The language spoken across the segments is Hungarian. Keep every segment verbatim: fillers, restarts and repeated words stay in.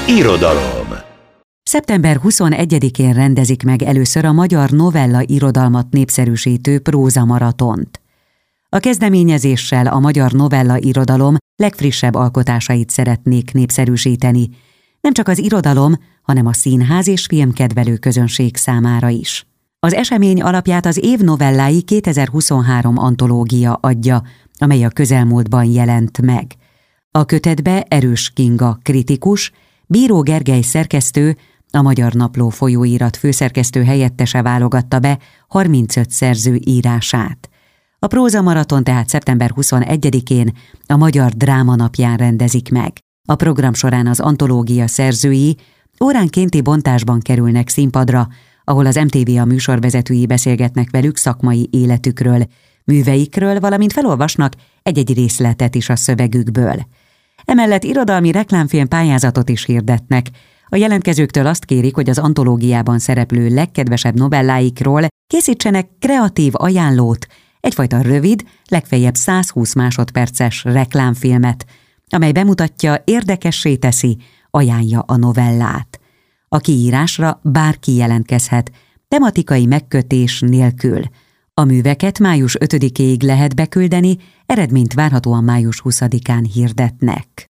Irodalom. szeptember huszonegyedikén rendezik meg először a magyar novella irodalmat népszerűsítő prózamaratont. A kezdeményezéssel a magyar novella irodalom legfrissebb alkotásait szeretnék népszerűsíteni, nem csak az irodalom, hanem a színház és filmkedvelő közönség számára is. Az esemény alapját az év novellái kétezer-huszonhárom antológia adja, amely a közelmúltban jelent meg. A kötetbe Erős Kinga kritikus, Bíró Gergely szerkesztő, a Magyar Napló folyóirat főszerkesztő helyettese válogatta be harmincöt szerző írását. A prózamaraton tehát szeptember huszonegyedikén a Magyar Dráma Napján rendezik meg. A program során az antológia szerzői óránkénti bontásban kerülnek színpadra, ahol az em té vé á műsorvezetői beszélgetnek velük szakmai életükről, műveikről, valamint felolvasnak egy-egy részletet is a szövegükből. Emellett irodalmi reklámfilm pályázatot is hirdetnek. A jelentkezőktől azt kérik, hogy az antológiában szereplő legkedvesebb novelláikról készítsenek kreatív ajánlót, egyfajta rövid, legfeljebb százhúsz másodperces reklámfilmet, amely bemutatja, érdekessé teszi, ajánlja a novellát. A kiírásra bárki jelentkezhet, tematikai megkötés nélkül. A műveket május ötödikéig lehet beküldeni, eredményt várhatóan május huszadikán hirdetnek.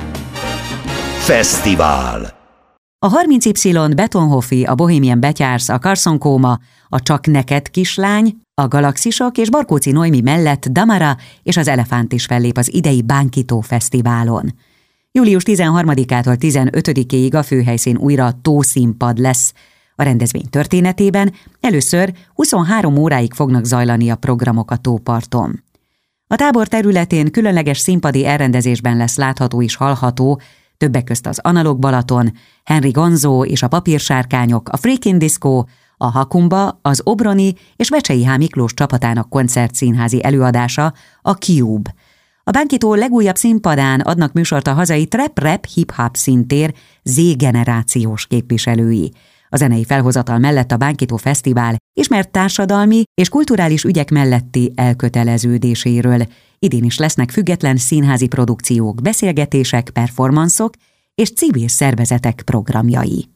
Fesztivál. A harminc Y, Betonhoffi, a Bohemian Betyársz, a Carson Kóma, a Csak neked kislány, a Galaxisok és Barkóczy Noémi mellett Damara és az Elefánt is fellép az idei Bánkitó Fesztiválon. július tizenharmadikától tizenötödikéig a főhelyszín újra tószínpad lesz. A rendezvény történetében először huszonhárom óráig fognak zajlani a programok a tóparton. A tábor területén különleges színpadi elrendezésben lesz látható és hallható, többek közt az Analóg Balaton, Henry Gonzo és a Papírsárkányok, a Freakin' Disco, a Hakumba, az Obroni és Vecsei H. Miklós csapatának koncertszínházi előadása, a Cube. A Bánkitó legújabb színpadán adnak műsort a hazai trap-rap hip-hop színtér Z-generációs képviselői. A zenei felhozatal mellett a Bánkitó Fesztivál ismert társadalmi és kulturális ügyek melletti elköteleződéséről. Idén is lesznek független színházi produkciók, beszélgetések, performanszok és civil szervezetek programjai.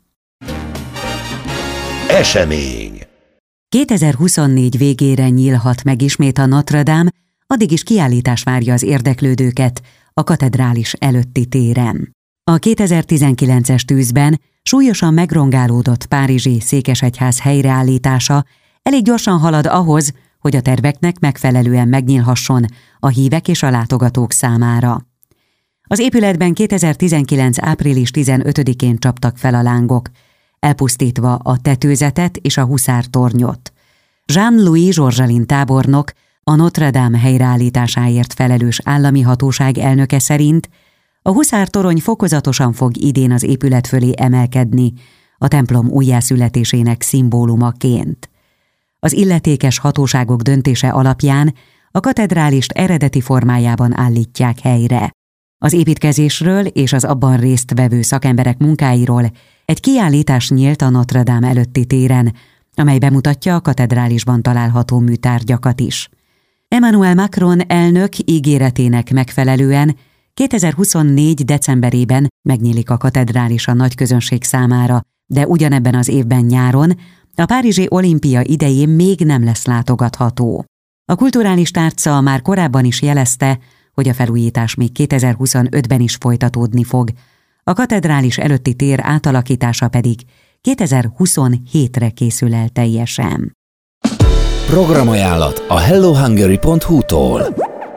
Esemény. kétezer-huszonnégy végére nyílhat meg ismét a Notre Dame, addig is kiállítás várja az érdeklődőket a katedrális előtti téren. A kétezer-tizenkilences tűzben súlyosan megrongálódott párizsi székesegyház helyreállítása elég gyorsan halad ahhoz, hogy a terveknek megfelelően megnyílhasson a hívek és a látogatók számára. Az épületben kétezer-tizenkilenc április tizenötödikén csaptak fel a lángok, elpusztítva a tetőzetet és a huszártornyot. Jean-Louis Georgelin tábornok, a Notre Dame helyreállításáért felelős állami hatóság elnöke szerint a huszártorony fokozatosan fog idén az épület fölé emelkedni, a templom újjászületésének szimbólumaként. Az illetékes hatóságok döntése alapján a katedrálist eredeti formájában állítják helyre. Az építkezésről és az abban részt vevő szakemberek munkáiról egy kiállítás nyílt a Notre Dame előtti téren, amely bemutatja a katedrálisban található műtárgyakat is. Emmanuel Macron elnök ígéretének megfelelően kétezer-huszonnégy decemberében megnyílik a katedrális a nagy közönség számára, de ugyanebben az évben nyáron a párizsi olimpia idején még nem lesz látogatható. A kulturális tárca már korábban is jelezte, hogy a felújítás még kétezer-huszonötben is folytatódni fog, a katedrális előtti tér átalakítása pedig kétezer-huszonhétre készül el teljesen. Programajánlat a hello hungary pont hu-tól.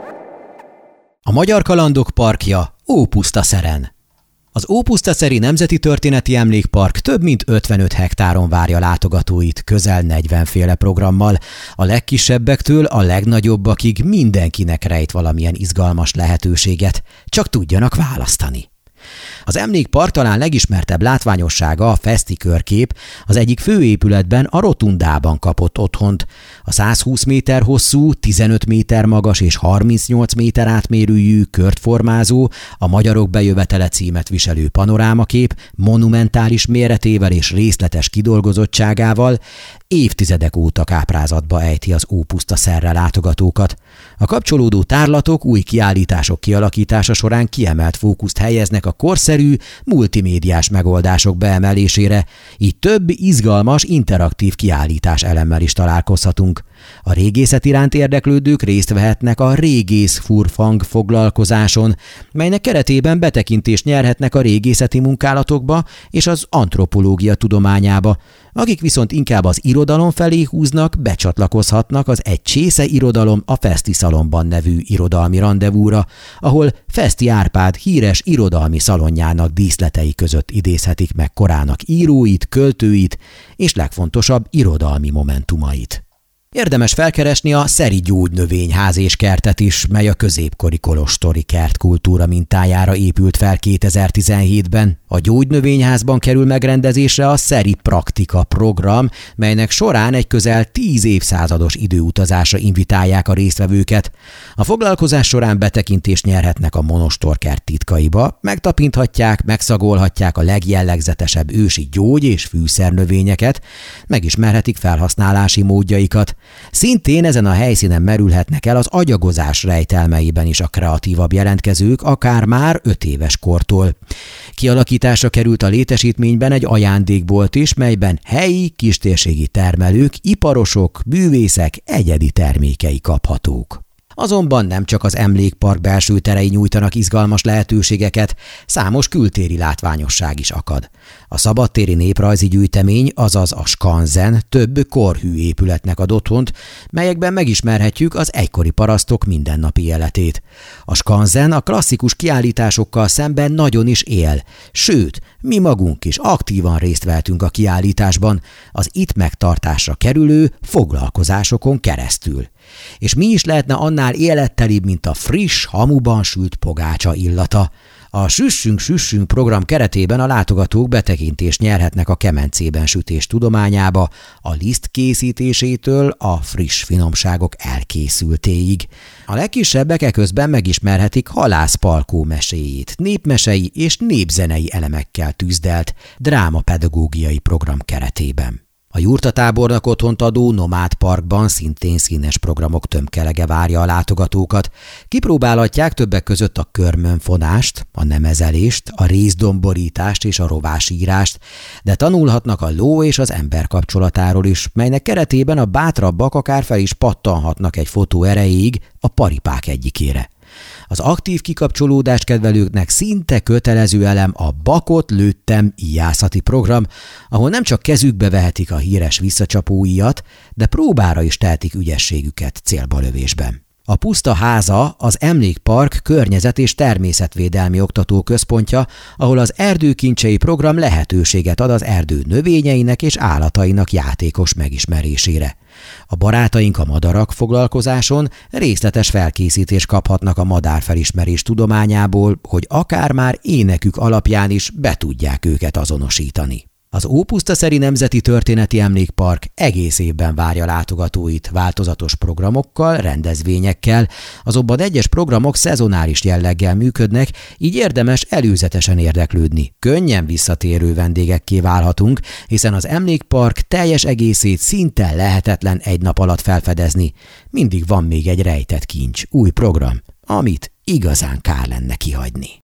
A Magyar Kalandok Parkja Ópusztaszeren. Az Ópusztaszeri Nemzeti Történeti Emlékpark több mint ötvenöt hektáron várja látogatóit közel negyven féle programmal, a legkisebbektől a legnagyobbakig mindenkinek rejt valamilyen izgalmas lehetőséget, csak tudjanak választani. Az emlékpark talán legismertebb látványossága a Feszti körkép, az egyik főépületben, a Rotundában kapott otthont. A százhúsz méter hosszú, tizenöt méter magas és harmincnyolc méter átmérőjű, körtformázó, a Magyarok bejövetele címet viselő panorámakép monumentális méretével és részletes kidolgozottságával évtizedek óta káprázatba ejti az Ópusztaszerre látogatókat. A kapcsolódó tárlatok új kiállítások kialakítása során kiemelt fókuszt helyeznek a korszerű korszerű, multimédiás megoldások beemelésére, így több izgalmas, interaktív kiállítás elemmel is találkozhatunk. A régészet iránt érdeklődők részt vehetnek a Régész Furfang foglalkozáson, melynek keretében betekintést nyerhetnek a régészeti munkálatokba és az antropológia tudományába. Akik viszont inkább az irodalom felé húznak, becsatlakozhatnak az Egy csésze irodalom a Feszti Szalonban nevű irodalmi randevúra, ahol Feszti Árpád híres irodalmi szalonjának díszletei között idézhetik meg korának íróit, költőit és legfontosabb irodalmi momentumait. Érdemes felkeresni a Szeri Gyógynövényház és kertet is, mely a középkori kolostori kertkultúra mintájára épült fel kétezer-tizenhétben. A gyógynövényházban kerül megrendezésre a Szeri Praktika program, melynek során egy közel tíz évszázados időutazásra invitálják a résztvevőket. A foglalkozás során betekintést nyerhetnek a monostorkert titkaiba, megtapinthatják, megszagolhatják a legjellegzetesebb ősi gyógy- és fűszernövényeket, megismerhetik felhasználási módjaikat. Szintén ezen a helyszínen merülhetnek el az agyagozás rejtelmeiben is a kreatívabb jelentkezők, akár már öt éves kortól. Kialakításra került a létesítményben egy ajándékbolt is, melyben helyi, kistérségi termelők, iparosok, művészek egyedi termékei kaphatók. Azonban nem csak az emlékpark belső terei nyújtanak izgalmas lehetőségeket, számos kültéri látványosság is akad. A szabadtéri néprajzi gyűjtemény, azaz a Skanzen több korhű épületnek ad otthont, melyekben megismerhetjük az egykori parasztok mindennapi életét. A Skanzen a klasszikus kiállításokkal szemben nagyon is él, sőt, mi magunk is aktívan részt vehetünk a kiállításban, az itt megtartásra kerülő foglalkozásokon keresztül. És mi is lehetne annál élettelibb, mint a friss, hamuban sült pogácsa illata. A Süssünk, Süssünk program keretében a látogatók betekintést nyerhetnek a kemencében sütés tudományába, a liszt készítésétől a friss finomságok elkészültéig. A legkisebbek eközben megismerhetik Halász Palkó meséjét, népmesei és népzenei elemekkel tűzdelt drámapedagógiai program keretében. A jurtatábornak otthont adó Nomád Parkban szintén színes programok tömkelege várja a látogatókat. Kipróbálhatják többek között a körmönfonást, a nemezelést, a rézdomborítást és a rovásírást, de tanulhatnak a ló és az ember kapcsolatáról is, melynek keretében a bátrabbak akár fel is pattanhatnak egy fotó erejéig a paripák egyikére. Az aktív kikapcsolódást kedvelőknek szinte kötelező elem a Bakot lőttem íjászati program, ahol nem csak kezükbe vehetik a híres visszacsapóíjat, de próbára is tehetik ügyességüket célbalövésben. A Puszta Háza az Emlékpark környezet- és természetvédelmi oktatóközpontja, ahol az erdőkincsei program lehetőséget ad az erdő növényeinek és állatainak játékos megismerésére. A barátaink a madarak foglalkozáson részletes felkészítést kaphatnak a madárfelismerés tudományából, hogy akár már énekük alapján is be tudják őket azonosítani. Az Ópusztaszeri Nemzeti Történeti Emlékpark egész évben várja látogatóit változatos programokkal, rendezvényekkel, azonban egyes programok szezonális jelleggel működnek, így érdemes előzetesen érdeklődni. Könnyen visszatérő vendégekké válhatunk, hiszen az emlékpark teljes egészét szinte lehetetlen egy nap alatt felfedezni. Mindig van még egy rejtett kincs, új program, amit igazán kár lenne kihagyni.